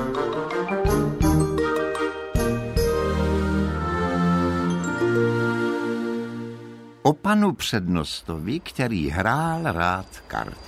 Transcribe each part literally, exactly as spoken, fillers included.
O panu přednostovi, který hrál rád karty.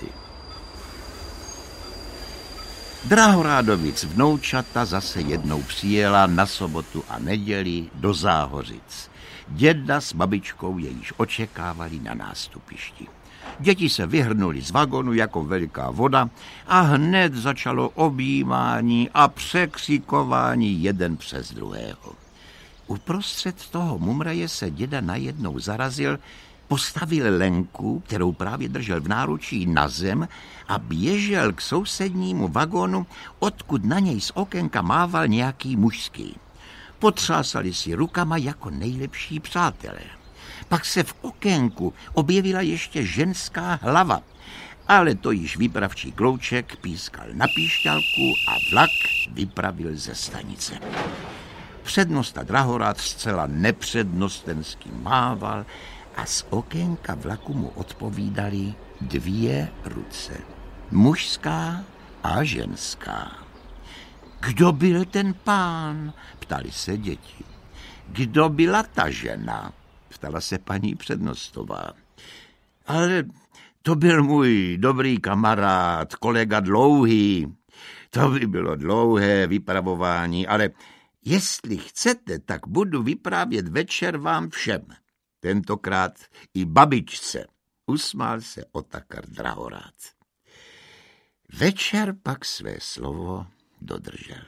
Drahorádovic vnoučata zase jednou přijela na sobotu a neděli do Záhořic. Děda s babičkou je již očekávali na nástupišti. Děti se vyhrnuli z vagonu jako veliká voda a hned začalo objímání a překřikování jeden přes druhého. Uprostřed toho mumraje se děda najednou zarazil, postavil Lenku, kterou právě držel v náručí, na zem a běžel k sousednímu vagonu, odkud na něj z okénka mával nějaký mužský. Potřásali si rukama jako nejlepší přátelé. Pak se v okénku objevila ještě ženská hlava, ale to již výpravčí klouček pískal na píšťalku a vlak vypravil ze stanice. Přednosta Drahorád zcela nepřednostensky mával a z okénka vlaku mu odpovídali dvě ruce. Mužská a ženská. Kdo byl ten pán? Ptali se děti. Kdo byla ta žena? Ptala se paní přednostová. Ale to byl můj dobrý kamarád, kolega Dlouhý. To by bylo dlouhé vypravování, ale jestli chcete, tak budu vyprávět večer vám všem. Tentokrát i babičce. Usmál se Otakar Drahorád. Večer pak své slovo dodržel.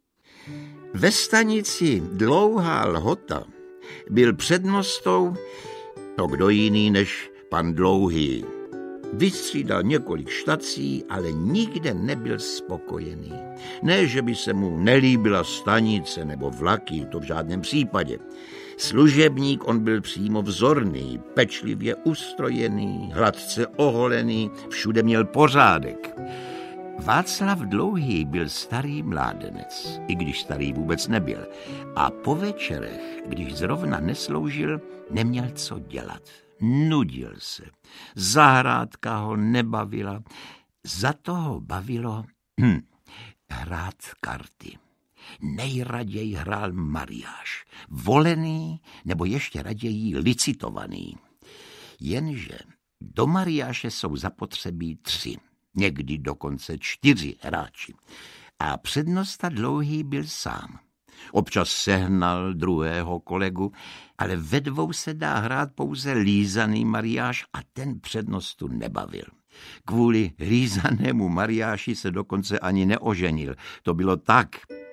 Ve stanici Dlouhá Lhota byl přednostou to kdo jiný než pan Dlouhý. Vystřídal několik štací, ale nikde nebyl spokojený. Ne, že by se mu nelíbila stanice nebo vlaky, to v žádném případě. Služebník on byl přímo vzorný, pečlivě ustrojený, hladce oholený, všude měl pořádek. Václav Dlouhý byl starý mládenec, i když starý vůbec nebyl. A po večerech, když zrovna nesloužil, neměl co dělat. Nudil se. Zahrádka ho nebavila. Za toho bavilo hm, hrát karty. Nejraději hrál mariáš. Volený nebo ještě raději licitovaný. Jenže do mariáše jsou zapotřebí tři. Někdy dokonce čtyři hráči. A přednosta Dlouhý byl sám. Občas sehnal druhého kolegu, ale ve dvou se dá hrát pouze lízaný mariáš a ten přednostu nebavil. Kvůli lízanému mariáši se dokonce ani neoženil. To bylo tak.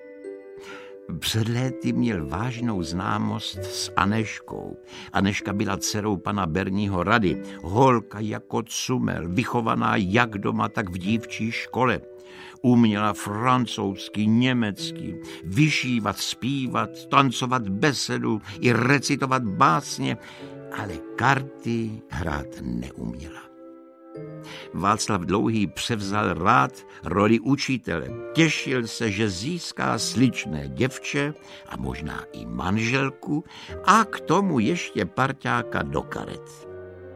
Před léty měl vážnou známost s Aneškou. Aneška byla dcerou pana Berního Rady, holka jako cumel, vychovaná jak doma, tak v dívčí škole. Uměla francouzsky, německy, vyšívat, zpívat, tancovat besedu i recitovat básně, ale karty hrát neuměla. Václav Dlouhý převzal rád roli učitele. Těšil se, že získá sličné děvče a možná i manželku a k tomu ještě parťáka do karet.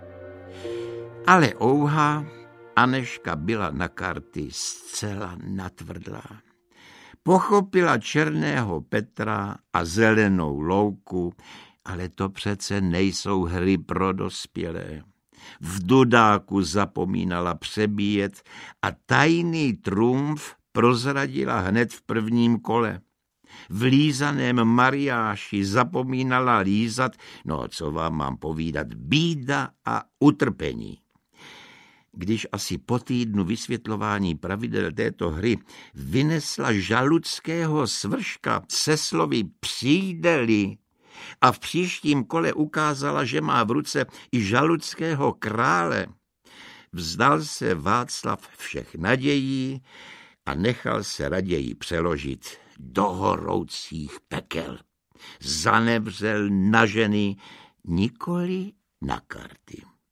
Ale ouha, Aneška byla na karty zcela natvrdlá. Pochopila černého Petra a zelenou louku, ale to přece nejsou hry pro dospělé. V dudáku zapomínala přebíjet a tajný trumf prozradila hned v prvním kole. V lízaném mariáši zapomínala lízat, no co vám mám povídat, bída a utrpení. Když asi po týdnu vysvětlování pravidel této hry vynesla žaludského svrška se slovy přijde-li a v příštím kole ukázala, že má v ruce i žaludského krále, vzdal se Václav všech nadějí a nechal se raději přeložit do horoucích pekel. Zanevřel na ženy, nikoli na karty.